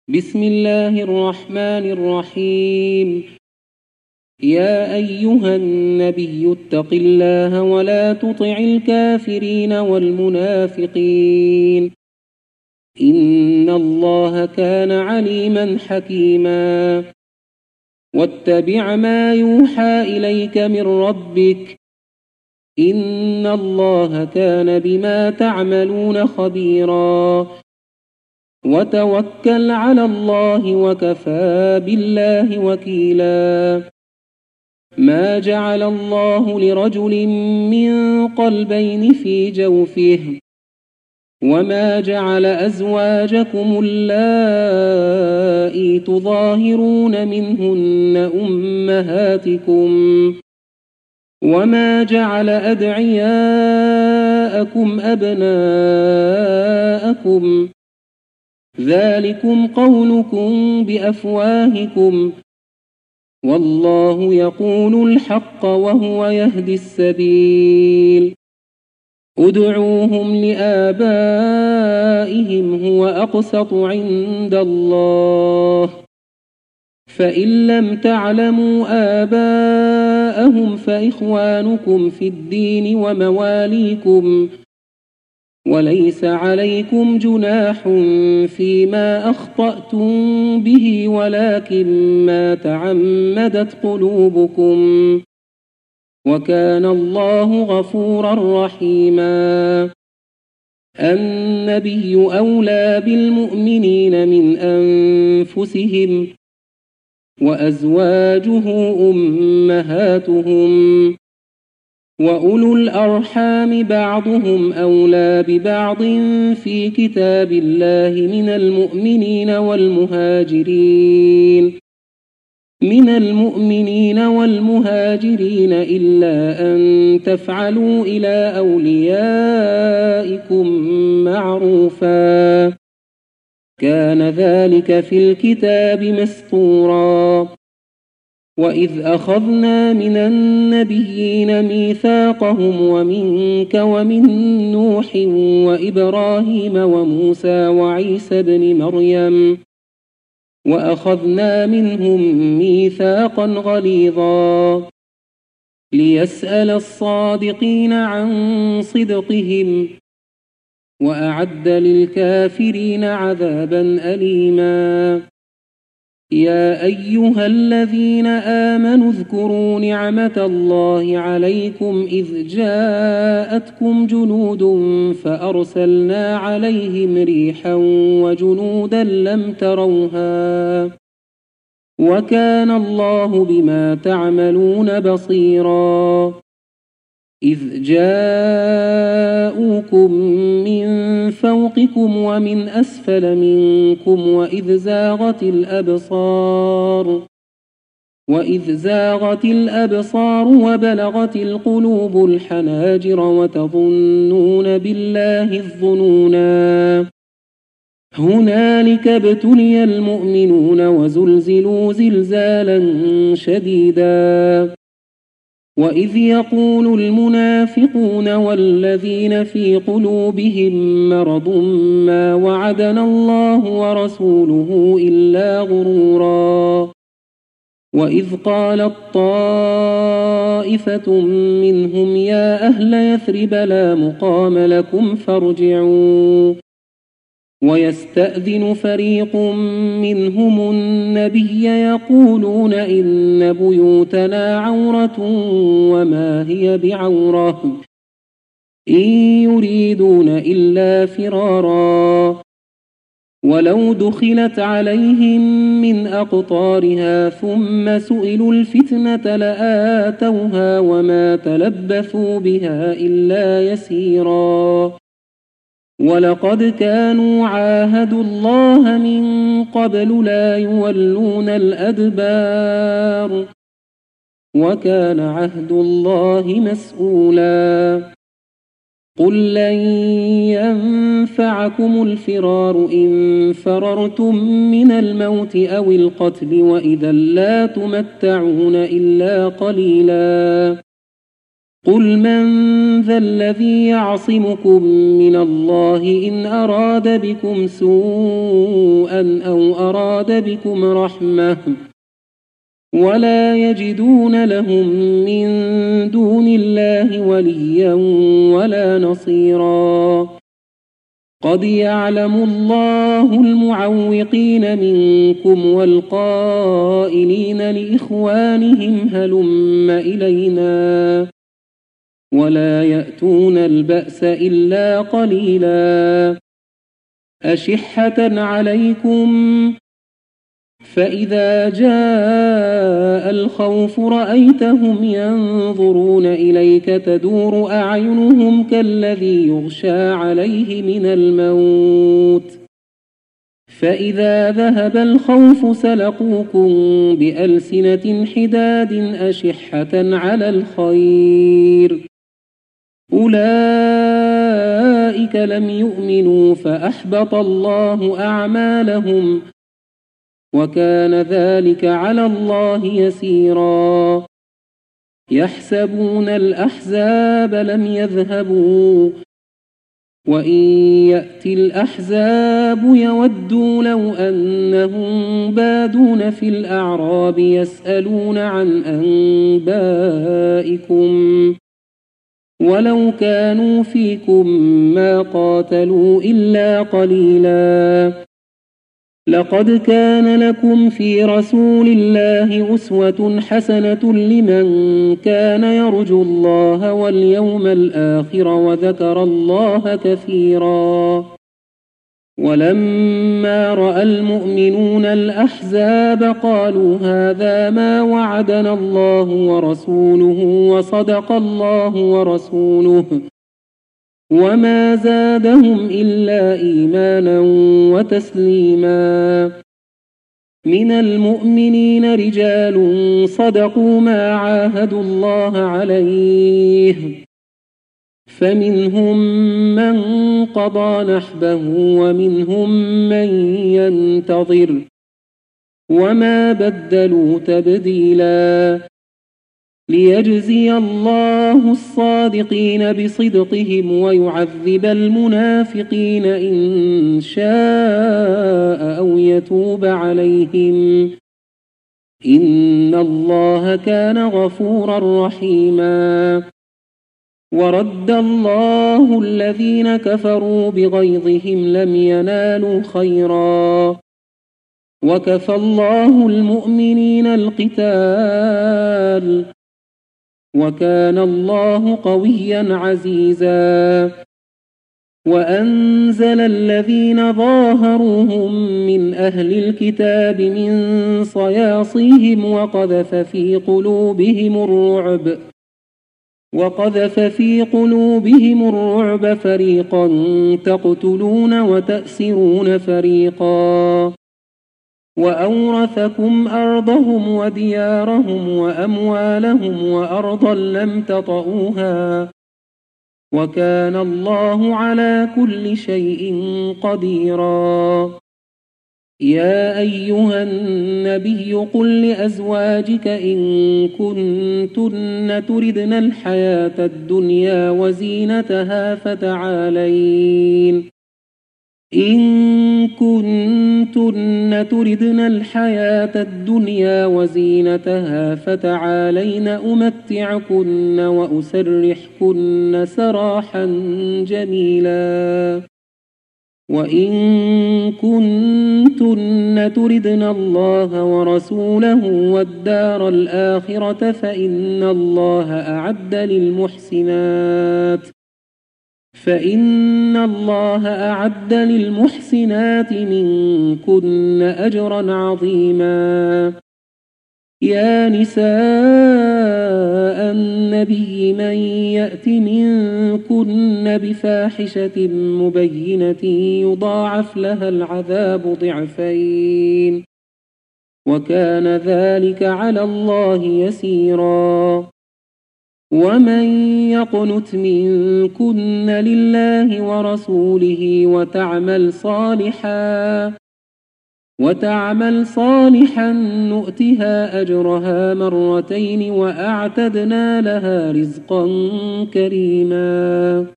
بسم الله الرحمن الرحيم. يا أيها النبي اتق الله ولا تطع الكافرين والمنافقين إن الله كان عليما حكيما. واتبع ما يوحى إليك من ربك إن الله كان بما تعملون خبيرا. وتوكل على الله وكفى بالله وكيلا. ما جعل الله لرجل من قلبين في جوفه وما جعل أزواجكم اللائي تظاهرون منهن أمهاتكم وما جعل أدعياءكم أبناءكم ذلكم قولكم بأفواهكم والله يقول الحق وهو يهدي السبيل. ادعوهم لآبائهم هو أقسط عند الله فإن لم تعلموا آباءهم فإخوانكم في الدين ومواليكم وليس عليكم جناح فيما أخطأتم به ولكن ما تعمدت قلوبكم وكان الله غفورا رحيما. النبي أولى بالمؤمنين من أنفسهم وأزواجه أمهاتهم وأولو الأرحام بعضهم أولى ببعض في كتاب الله من المؤمنين والمهاجرين إلا أن تفعلوا إلى أوليائكم معروفا كان ذلك في الكتاب مسطورا. وإذ أخذنا من النبيين ميثاقهم ومنك ومن نوح وإبراهيم وموسى وعيسى بن مريم وأخذنا منهم ميثاقا غليظا ليسأل الصادقين عن صدقهم وأعد للكافرين عذابا أليما. يا أيها الذين آمنوا اذكروا نعمة الله عليكم إذ جاءتكم جنود فأرسلنا عليهم ريحا وجنودا لم تروها وكان الله بما تعملون بصيرا. إذ جاءوكم من فوقكم ومن أسفل منكم وإذ زاغت الأبصار وبلغت القلوب الحناجر وتظنون بالله الظنونا. هنالك ابتلي المؤمنون وزلزلوا زلزالا شديدا. وإذ يقول المنافقون والذين في قلوبهم مرض ما وعدنا الله ورسوله إلا غرورا. وإذ قالت طائفة منهم يا أهل يثرب لا مقام لكم فارجعوا ويستأذن فريق منهم النبي يقولون إن بيوتنا عورة وما هي بعورة إن يريدون إلا فرارا ولو دخلت عليهم من أقطارها ثم سئلوا الفتنة لآتوها وما تلبثوا بها إلا يسيرا. ولقد كانوا عاهدوا الله من قبل لا يولون الأدبار وكان عهد الله مسؤولا. قل لن ينفعكم الفرار إن فررتم من الموت أو القتل وإذا لا تمتعون إلا قليلا. قل من ذا الذي يعصمكم من الله إن أراد بكم سوءا أو أراد بكم رحمة ولا يجدون لهم من دون الله وليا ولا نصيرا قد يعلم الله المعوقين منكم والقائلين لإخوانهم هلم إلينا ولا يأتون البأس إلا قليلا أشحة عليكم فإذا جاء الخوف رأيتهم ينظرون إليك تدور أعينهم كالذي يغشى عليه من الموت فإذا ذهب الخوف سلقوكم بألسنة حداد أشحة على الخير أولئك لم يؤمنوا فأحبط الله أعمالهم وكان ذلك على الله يسيرا يحسبون الأحزاب لم يذهبوا وإن يأتي الأحزاب يودوا لو أنهم بادون في الأعراب يسألون عن أنبائكم ولو كانوا فيكم ما قاتلوا إلا قليلا لقد كان لكم في رسول الله أسوة حسنة لمن كان يرجو الله واليوم الآخر وذكر الله كثيرا ولما رأى المؤمنون الأحزاب قالوا هذا ما وعدنا الله ورسوله وصدق الله ورسوله وما زادهم إلا إيمانا وتسليما من المؤمنين رجال صدقوا ما عاهدوا الله عليه فمنهم من قضى نحبه ومنهم من ينتظر وما بدلوا تبديلا ليجزي الله الصادقين بصدقهم ويعذب المنافقين إن شاء أو يتوب عليهم إن الله كان غفورا رحيما ورد الله الذين كفروا بغيظهم لم ينالوا خيرا وكفى الله المؤمنين القتال وكان الله قويا عزيزا وأنزل الذين ظاهروهم من أهل الكتاب من صياصيهم وقذف في قلوبهم الرعب فريقا تقتلون وتأسرون فريقا وأورثكم أرضهم وديارهم وأموالهم وأرضا لم تطئوها وكان الله على كل شيء قديرا يا أيها النبي قل لأزواجك إن كنتن تردن الحياة الدنيا وزينتها فتعالين أمتعكن وأسرحكن سراحا جميلا وإن كنتن تردن الله ورسوله والدار الآخرة فإن الله أعد للمحسنات منكن أجرا عظيما يا نساء النبي من يأت منكن بفاحشة مبينة يضاعف لها العذاب ضعفين وكان ذلك على الله يسيرا ومن يقنت منكن لله ورسوله وتعمل صالحا وتعمل صالحا نؤتها أجرها مرتين وأعتدنا لها رزقا كريما.